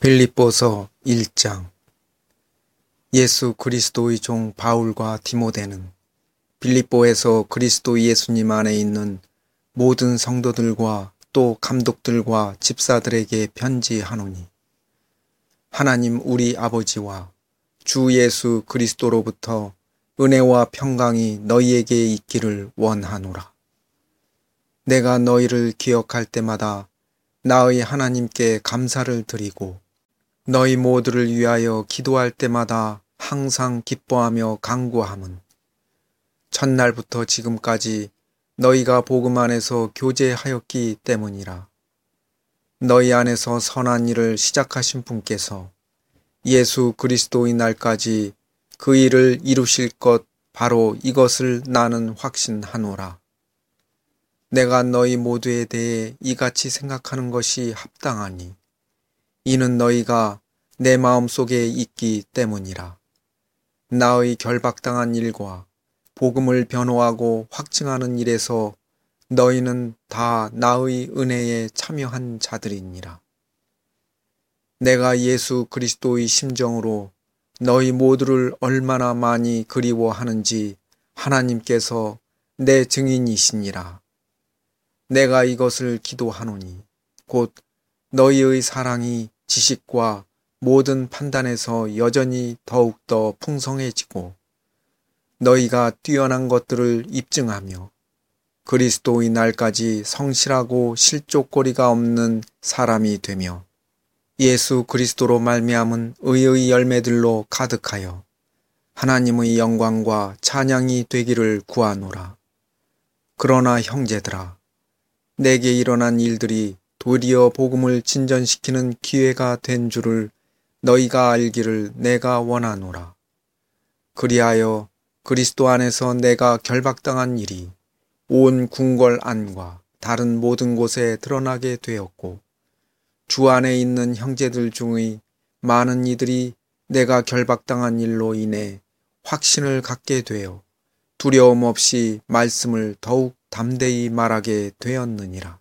빌립보서 1장. 예수 그리스도의 종 바울과 디모데는 빌립보에서 그리스도 예수님 안에 있는 모든 성도들과 또 감독들과 집사들에게 편지하노니, 하나님 우리 아버지와 주 예수 그리스도로부터 은혜와 평강이 너희에게 있기를 원하노라. 내가 너희를 기억할 때마다 나의 하나님께 감사를 드리고 너희 모두를 위하여 기도할 때마다 항상 기뻐하며 간구함은 첫날부터 지금까지 너희가 복음 안에서 교제하였기 때문이라. 너희 안에서 선한 일을 시작하신 분께서 예수 그리스도의 날까지 그 일을 이루실 것 바로 이것을 나는 확신하노라. 내가 너희 모두에 대해 이같이 생각하는 것이 합당하니 이는 너희가 내 마음속에 있기 때문이라. 나의 결박당한 일과 복음을 변호하고 확증하는 일에서 너희는 다 나의 은혜에 참여한 자들이니라. 내가 예수 그리스도의 심정으로 너희 모두를 얼마나 많이 그리워하는지 하나님께서 내 증인이시니라. 내가 이것을 기도하노니 곧 너희의 사랑이 지식과 모든 판단에서 여전히 더욱더 풍성해지고 너희가 뛰어난 것들을 입증하며 그리스도의 날까지 성실하고 실족거리가 없는 사람이 되며 예수 그리스도로 말미암은 의의 열매들로 가득하여 하나님의 영광과 찬양이 되기를 구하노라. 그러나 형제들아, 내게 일어난 일들이 도리어 복음을 진전시키는 기회가 된 줄을 너희가 알기를 내가 원하노라. 그리하여 그리스도 안에서 내가 결박당한 일이 온 궁궐 안과 다른 모든 곳에 드러나게 되었고 주 안에 있는 형제들 중의 많은 이들이 내가 결박당한 일로 인해 확신을 갖게 되어 두려움 없이 말씀을 더욱 담대히 말하게 되었느니라.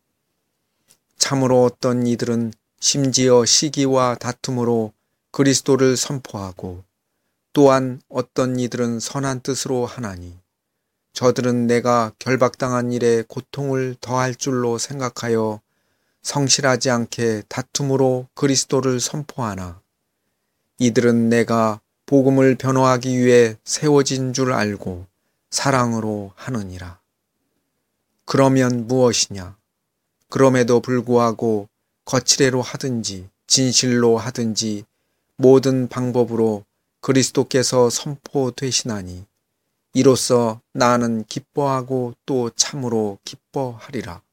참으로 어떤 이들은 심지어 시기와 다툼으로 그리스도를 선포하고 또한 어떤 이들은 선한 뜻으로 하나니 저들은 내가 결박당한 일에 고통을 더할 줄로 생각하여 성실하지 않게 다툼으로 그리스도를 선포하나 이들은 내가 복음을 변호하기 위해 세워진 줄 알고 사랑으로 하느니라. 그러면 무엇이냐? 그럼에도 불구하고 거칠애로 하든지 진실로 하든지 모든 방법으로 그리스도께서 선포되시나니 이로써 나는 기뻐하고 또 참으로 기뻐하리라.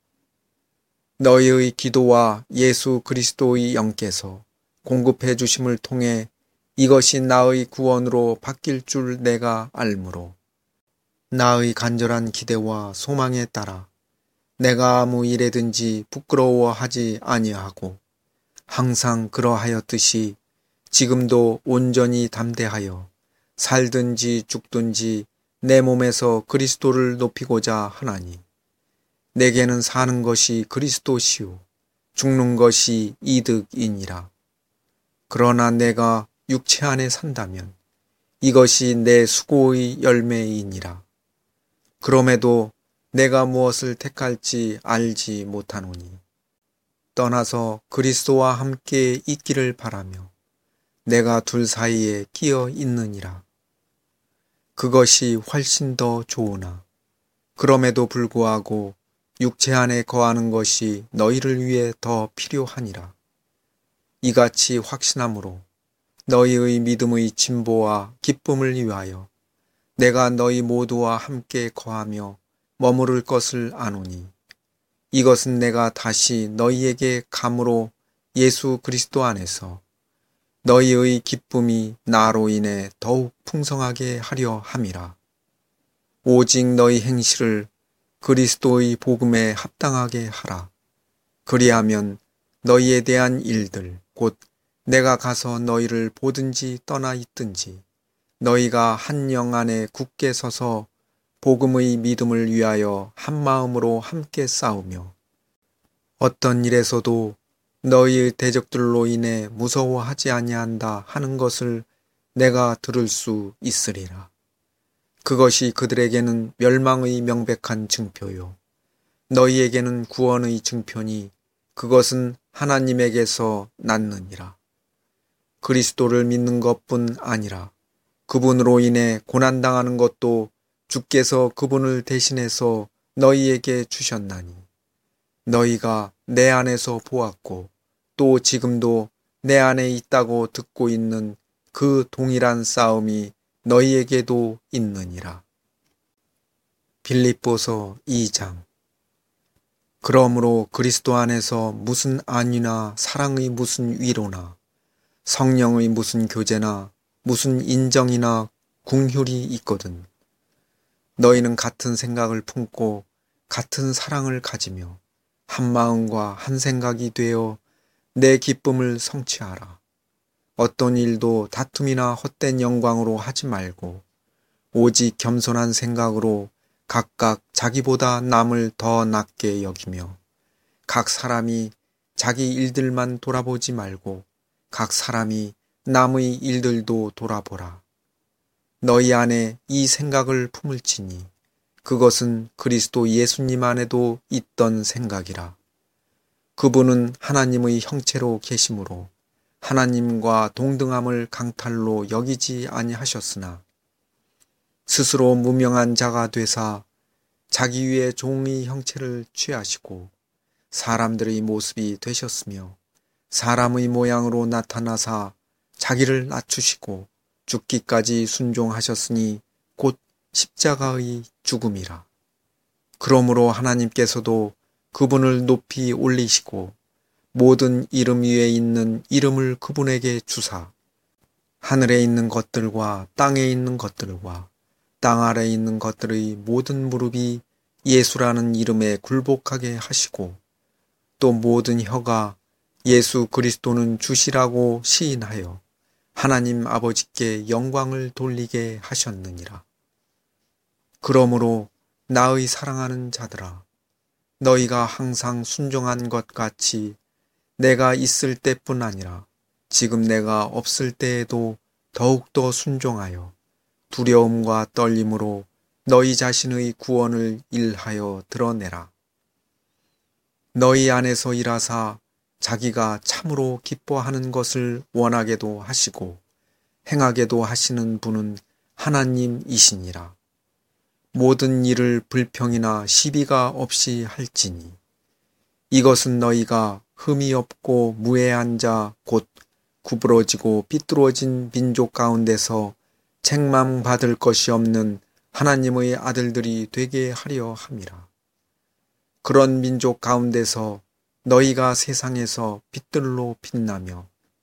너희의 기도와 예수 그리스도의 영께서 공급해 주심을 통해 이것이 나의 구원으로 바뀔 줄 내가 알므로 나의 간절한 기대와 소망에 따라 내가 아무 일에든지 부끄러워하지 아니하고 항상 그러하였듯이 지금도 온전히 담대하여 살든지 죽든지 내 몸에서 그리스도를 높이고자 하나니 내게는 사는 것이 그리스도시요 죽는 것이 이득이니라. 그러나 내가 육체 안에 산다면 이것이 내 수고의 열매이니라. 그럼에도 내가 무엇을 택할지 알지 못하노니 떠나서 그리스도와 함께 있기를 바라며 내가 둘 사이에 끼어 있느니라. 그것이 훨씬 더 좋으나 그럼에도 불구하고 육체 안에 거하는 것이 너희를 위해 더 필요하니라. 이같이 확신함으로 너희의 믿음의 진보와 기쁨을 위하여 내가 너희 모두와 함께 거하며 머무를 것을 아노니 이것은 내가 다시 너희에게 감으로 예수 그리스도 안에서 너희의 기쁨이 나로 인해 더욱 풍성하게 하려 함이라. 오직 너희 행실을 그리스도의 복음에 합당하게 하라. 그리하면 너희에 대한 일들 곧 내가 가서 너희를 보든지 떠나 있든지 너희가 한 영 안에 굳게 서서 복음의 믿음을 위하여 한 마음으로 함께 싸우며 어떤 일에서도 너희의 대적들로 인해 무서워하지 아니한다 하는 것을 내가 들을 수 있으리라. 그것이 그들에게는 멸망의 명백한 증표요. 너희에게는 구원의 증표니 그것은 하나님에게서 났느니라. 그리스도를 믿는 것뿐 아니라 그분으로 인해 고난당하는 것도 주께서 그분을 대신해서 너희에게 주셨나니 너희가 내 안에서 보았고 또 지금도 내 안에 있다고 듣고 있는 그 동일한 싸움이 너희에게도 있느니라. 빌립보서 2장. 그러므로 그리스도 안에서 무슨 안위나 사랑의 무슨 위로나 성령의 무슨 교제나 무슨 인정이나 궁휼이 있거든. 너희는 같은 생각을 품고 같은 사랑을 가지며 한 마음과 한 생각이 되어 내 기쁨을 성취하라. 어떤 일도 다툼이나 헛된 영광으로 하지 말고 오직 겸손한 생각으로 각각 자기보다 남을 더 낮게 여기며 각 사람이 자기 일들만 돌아보지 말고 각 사람이 남의 일들도 돌아보라. 너희 안에 이 생각을 품을지니 그것은 그리스도 예수님 안에도 있던 생각이라. 그분은 하나님의 형체로 계심으로 하나님과 동등함을 강탈로 여기지 아니하셨으나 스스로 무명한 자가 되사 자기 위에 종의 형체를 취하시고 사람들의 모습이 되셨으며 사람의 모양으로 나타나사 자기를 낮추시고 죽기까지 순종하셨으니 곧 십자가의 죽음이라. 그러므로 하나님께서도 그분을 높이 올리시고 모든 이름 위에 있는 이름을 그분에게 주사 하늘에 있는 것들과 땅에 있는 것들과 땅 아래에 있는 것들의 모든 무릎이 예수라는 이름에 굴복하게 하시고 또 모든 혀가 예수 그리스도는 주시라고 시인하여 하나님 아버지께 영광을 돌리게 하셨느니라. 그러므로 나의 사랑하는 자들아, 너희가 항상 순종한 것 같이 내가 있을 때뿐 아니라 지금 내가 없을 때에도 더욱더 순종하여 두려움과 떨림으로 너희 자신의 구원을 일하여 드러내라. 너희 안에서 일하사 자기가 참으로 기뻐하는 것을 원하게도 하시고 행하게도 하시는 분은 하나님이시니라. 모든 일을 불평이나 시비가 없이 할지니 이것은 너희가 흠이 없고 무해한 자 곧 구부러지고 삐뚤어진 민족 가운데서 책망받을 것이 없는 하나님의 아들들이 되게 하려 함이라. 그런 민족 가운데서 너희가 세상에서 빛들로 빛나며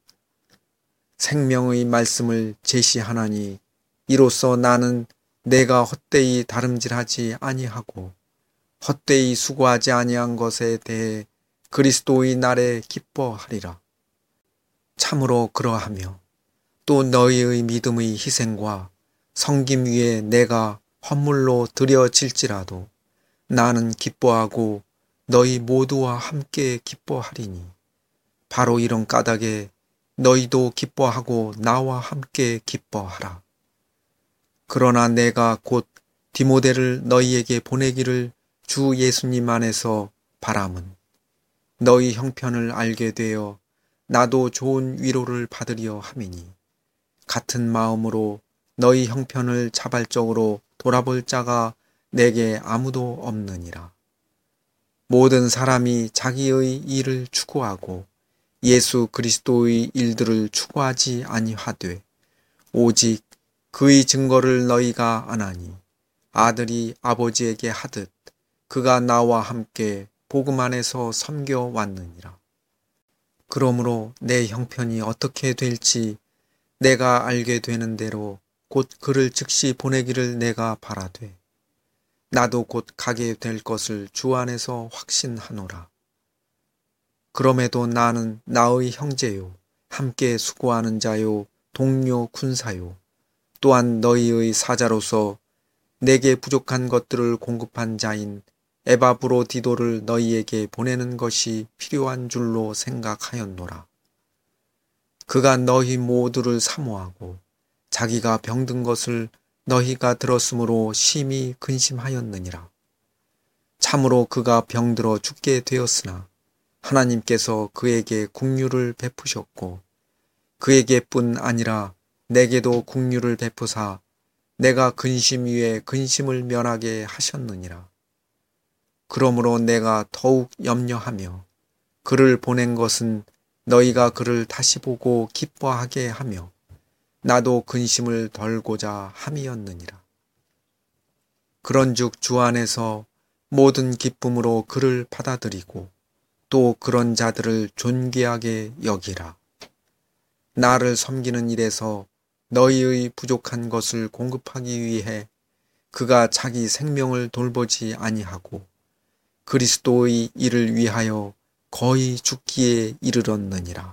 생명의 말씀을 제시하나니 이로써 나는 내가 헛되이 다름질하지 아니하고 헛되이 수고하지 아니한 것에 대해 그리스도의 날에 기뻐하리라. 참으로 그러하며 또 너희의 믿음의 희생과 섬김 위에 내가 헌물로 드려질지라도 나는 기뻐하고 너희 모두와 함께 기뻐하리니 바로 이런 까닭에 너희도 기뻐하고 나와 함께 기뻐하라. 그러나 내가 곧 디모데를 너희에게 보내기를 주 예수님 안에서 바람은 너희 형편을 알게 되어 나도 좋은 위로를 받으려 함이니 같은 마음으로 너희 형편을 자발적으로 돌아볼 자가 내게 아무도 없느니라. 모든 사람이 자기의 일을 추구하고 예수 그리스도의 일들을 추구하지 아니하되 오직 그의 증거를 너희가 아나니 아들이 아버지에게 하듯 그가 나와 함께 복음 안에서 섬겨 왔느니라. 그러므로 내 형편이 어떻게 될지 내가 알게 되는 대로 곧 그를 즉시 보내기를 내가 바라되 나도 곧 가게 될 것을 주 안에서 확신하노라. 그럼에도 나는 나의 형제요 함께 수고하는 자요 동료 군사요 또한 너희의 사자로서 내게 부족한 것들을 공급한 자인 에바브로디도를 너희에게 보내는 것이 필요한 줄로 생각하였노라. 그가 너희 모두를 사모하고 자기가 병든 것을 너희가 들었으므로 심히 근심하였느니라. 참으로 그가 병들어 죽게 되었으나 하나님께서 그에게 긍휼을 베푸셨고 그에게뿐 아니라 내게도 긍휼을 베푸사 내가 근심 위에 근심을 면하게 하셨느니라. 그러므로 내가 더욱 염려하며 그를 보낸 것은 너희가 그를 다시 보고 기뻐하게 하며 나도 근심을 덜고자 함이었느니라. 그런즉 주 안에서 모든 기쁨으로 그를 받아들이고 또 그런 자들을 존귀하게 여기라. 나를 섬기는 일에서 너희의 부족한 것을 공급하기 위해 그가 자기 생명을 돌보지 아니하고 그리스도의 일을 위하여 거의 죽기에 이르렀느니라.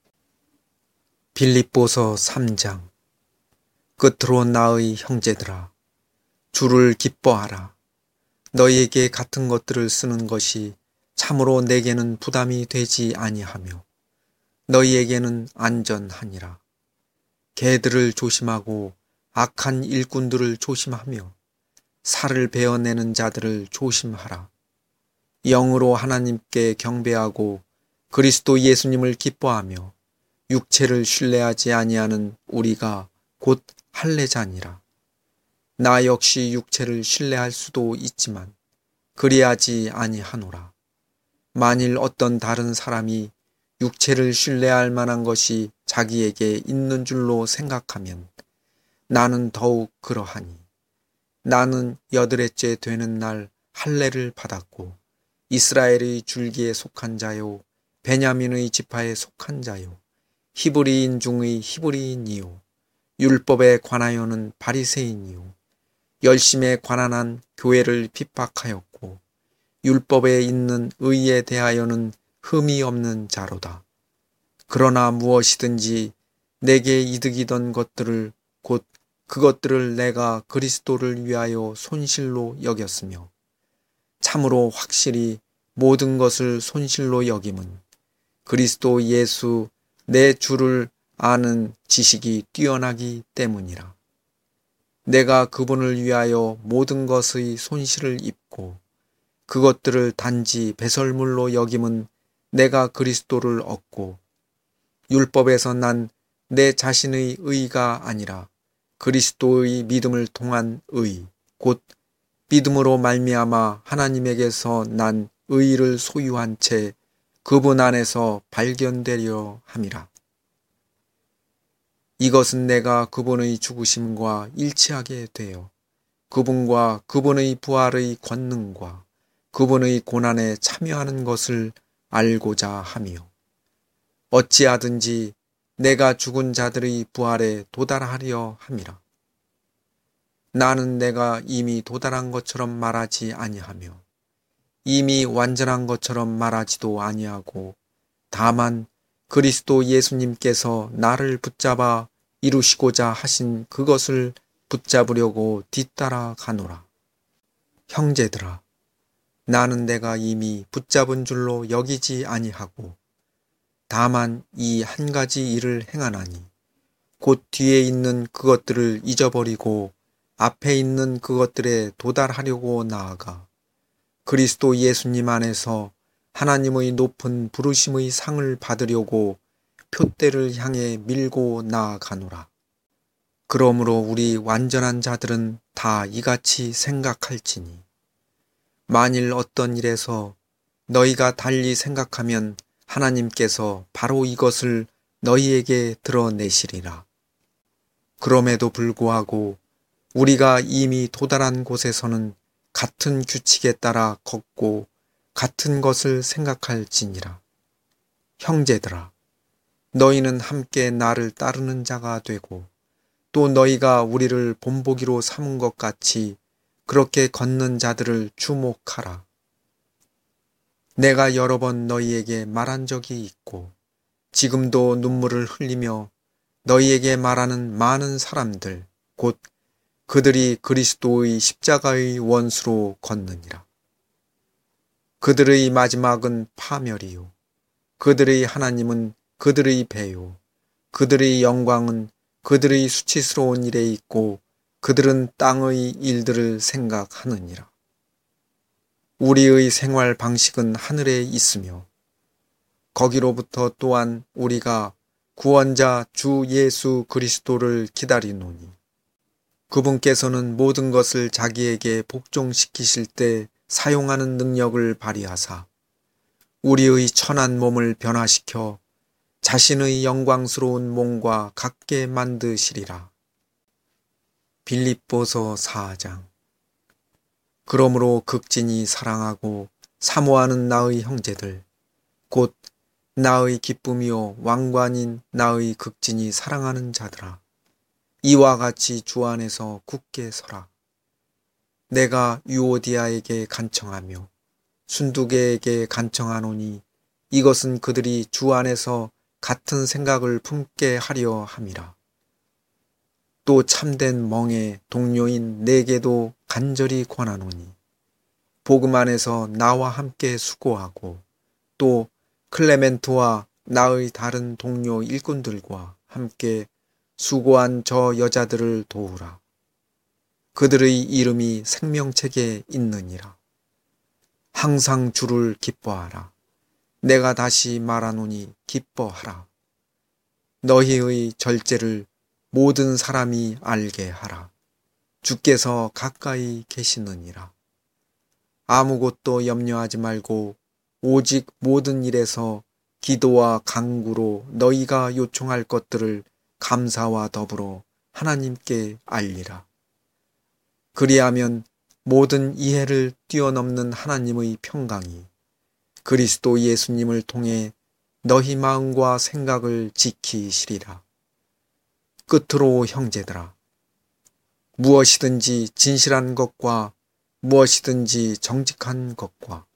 빌립보서 3장. 끝으로 나의 형제들아, 주를 기뻐하라. 너희에게 같은 것들을 쓰는 것이 참으로 내게는 부담이 되지 아니하며 너희에게는 안전하니라. 개들을 조심하고 악한 일꾼들을 조심하며 살을 베어내는 자들을 조심하라. 영으로 하나님께 경배하고 그리스도 예수님을 기뻐하며 육체를 신뢰하지 아니하는 우리가 곧 할례자니라. 나 역시 육체를 신뢰할 수도 있지만 그리하지 아니하노라. 만일 어떤 다른 사람이 육체를 신뢰할 만한 것이 자기에게 있는 줄로 생각하면 나는 더욱 그러하니. 나는 8회째 되는 날 할례를 받았고 이스라엘의 줄기에 속한 자요 베냐민의 지파에 속한 자요 히브리인 중의 히브리인이요 율법에 관하여는 바리새인이요 열심에 관한 한 교회를 핍박하였고 율법에 있는 의에 대하여는 흠이 없는 자로다. 그러나 무엇이든지 내게 이득이던 것들을 곧 그것들을 내가 그리스도를 위하여 손실로 여겼으며 참으로 확실히 모든 것을 손실로 여김은 그리스도 예수 내 주를 아는 지식이 뛰어나기 때문이라. 내가 그분을 위하여 모든 것의 손실을 입고 그것들을 단지 배설물로 여김은 내가 그리스도를 얻고 율법에서 난 내 자신의 의가 아니라 그리스도의 믿음을 통한 의, 곧 믿음으로 말미암아 하나님에게서 난 의를 소유한 채 그분 안에서 발견되려 함이라. 이것은 내가 그분의 죽으심과 일치하게 되어 그분과 그분의 부활의 권능과 그분의 고난에 참여하는 것을 알고자 하며 어찌하든지 내가 죽은 자들의 부활에 도달하려 함이라. 나는 내가 이미 도달한 것처럼 말하지 아니하며 이미 완전한 것처럼 말하지도 아니하고 다만 그리스도 예수님께서 나를 붙잡아 이루시고자 하신 그것을 붙잡으려고 뒤따라 가노라. 형제들아, 나는 내가 이미 붙잡은 줄로 여기지 아니하고 다만 이 한 가지 일을 행하나니 곧 뒤에 있는 그것들을 잊어버리고 앞에 있는 그것들에 도달하려고 나아가 그리스도 예수님 안에서 하나님의 높은 부르심의 상을 받으려고 표대를 향해 밀고 나아가노라. 그러므로 우리 완전한 자들은 다 이같이 생각할지니 만일 어떤 일에서 너희가 달리 생각하면 하나님께서 바로 이것을 너희에게 드러내시리라. 그럼에도 불구하고 우리가 이미 도달한 곳에서는 같은 규칙에 따라 걷고 같은 것을 생각할지니라. 형제들아, 너희는 함께 나를 따르는 자가 되고 또 너희가 우리를 본보기로 삼은 것 같이 그렇게 걷는 자들을 주목하라. 내가 여러 번 너희에게 말한 적이 있고 지금도 눈물을 흘리며 너희에게 말하는 많은 사람들 곧 그들이 그리스도의 십자가의 원수로 걷느니라. 그들의 마지막은 파멸이요. 그들의 하나님은 그들의 배요. 그들의 영광은 그들의 수치스러운 일에 있고 그들은 땅의 일들을 생각하느니라. 우리의 생활 방식은 하늘에 있으며 거기로부터 또한 우리가 구원자 주 예수 그리스도를 기다리노니 그분께서는 모든 것을 자기에게 복종시키실 때 사용하는 능력을 발휘하사 우리의 천한 몸을 변화시켜 자신의 영광스러운 몸과 같게 만드시리라. 빌립보서 4장. 그러므로 극진히 사랑하고 사모하는 나의 형제들, 곧 나의 기쁨이요 왕관인 나의 극진히 사랑하는 자들아, 이와 같이 주 안에서 굳게 서라. 내가 유오디아에게 간청하며 순두개에게 간청하노니 이것은 그들이 주 안에서 같은 생각을 품게 하려 함이라. 또 참된 멍에 동료인 내게도 간절히 권하노니 복음 안에서 나와 함께 수고하고 또 클레멘트와 나의 다른 동료 일꾼들과 함께 수고한 저 여자들을 도우라. 그들의 이름이 생명책에 있느니라. 항상 주를 기뻐하라. 내가 다시 말하노니 기뻐하라. 너희의 절제를 모든 사람이 알게 하라. 주께서 가까이 계시느니라. 아무것도 염려하지 말고 오직 모든 일에서 기도와 간구로 너희가 요청할 것들을 감사와 더불어 하나님께 알리라. 그리하면 모든 이해를 뛰어넘는 하나님의 평강이 그리스도 예수님을 통해 너희 마음과 생각을 지키시리라. 끝으로 형제들아, 무엇이든지 진실한 것과 무엇이든지 정직한 것과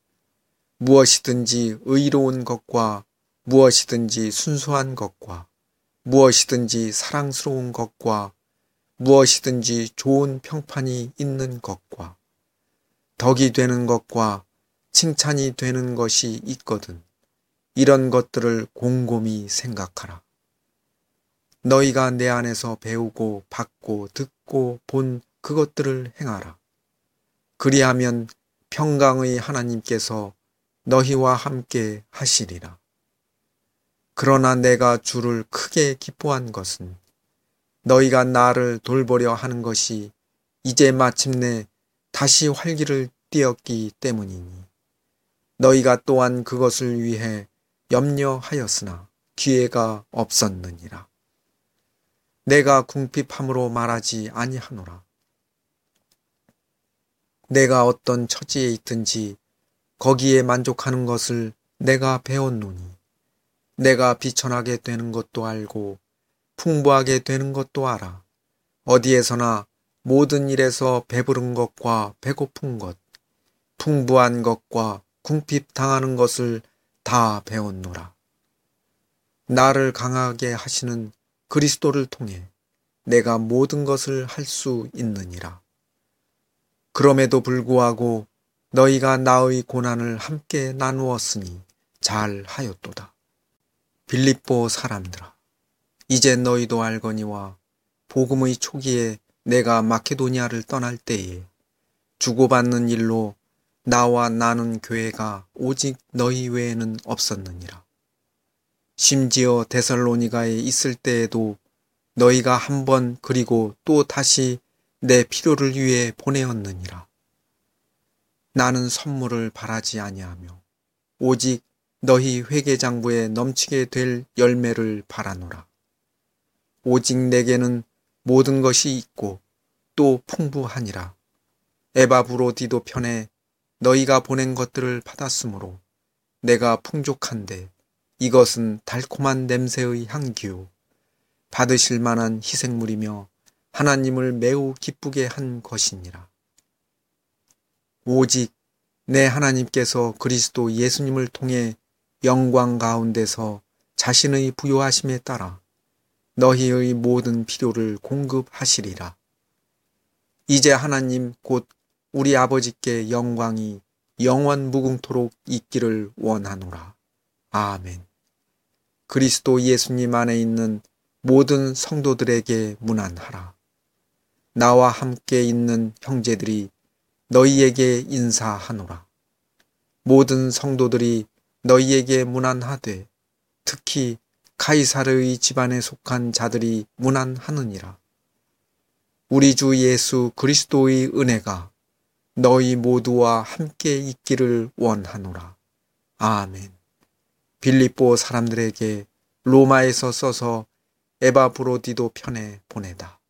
무엇이든지 의로운 것과 무엇이든지 순수한 것과 무엇이든지 사랑스러운 것과 무엇이든지 좋은 평판이 있는 것과 덕이 되는 것과 칭찬이 되는 것이 있거든 이런 것들을 곰곰이 생각하라. 너희가 내 안에서 배우고 받고 듣고 본 그것들을 행하라. 그리하면 평강의 하나님께서 너희와 함께 하시리라. 그러나 내가 주를 크게 기뻐한 것은 너희가 나를 돌보려 하는 것이 이제 마침내 다시 활기를 띠었기 때문이니 너희가 또한 그것을 위해 염려하였으나 기회가 없었느니라. 내가 궁핍함으로 말하지 아니하노라. 내가 어떤 처지에 있든지 거기에 만족하는 것을 내가 배웠노니 내가 비천하게 되는 것도 알고 풍부하게 되는 것도 알아. 어디에서나 모든 일에서 배부른 것과 배고픈 것, 풍부한 것과 궁핍 당하는 것을 다 배웠노라. 나를 강하게 하시는 그리스도를 통해 내가 모든 것을 할 수 있느니라. 그럼에도 불구하고 너희가 나의 고난을 함께 나누었으니 잘 하였도다. 빌립보 사람들아, 이제 너희도 알거니와 복음의 초기에 내가 마케도니아를 떠날 때에 주고받는 일로 나와 나눈 교회가 오직 너희 외에는 없었느니라. 심지어 데살로니가에 있을 때에도 너희가 한 번 그리고 또 다시 내 필요를 위해 보내었느니라. 나는 선물을 바라지 아니하며 오직 너희 회개장부에 넘치게 될 열매를 바라노라. 오직 내게는 모든 것이 있고 또 풍부하니라. 에바브로디도 편에 너희가 보낸 것들을 받았으므로 내가 풍족한데 이것은 달콤한 냄새의 향기요 받으실 만한 희생물이며 하나님을 매우 기쁘게 한 것이니라. 오직 내 하나님께서 그리스도 예수님을 통해 영광 가운데서 자신의 부요하심에 따라 너희의 모든 필요를 공급하시리라. 이제 하나님 곧 우리 아버지께 영광이 영원 무궁토록 있기를 원하노라. 아멘. 그리스도 예수님 안에 있는 모든 성도들에게 문안하라. 나와 함께 있는 형제들이 너희에게 인사하노라. 모든 성도들이 너희에게 문안하되 특히 가이사르의 집안에 속한 자들이 문안하느니라. 우리 주 예수 그리스도의 은혜가 너희 모두와 함께 있기를 원하노라. 아멘. 빌립보 사람들에게 로마에서 써서 에바브로디도 편에 보내다.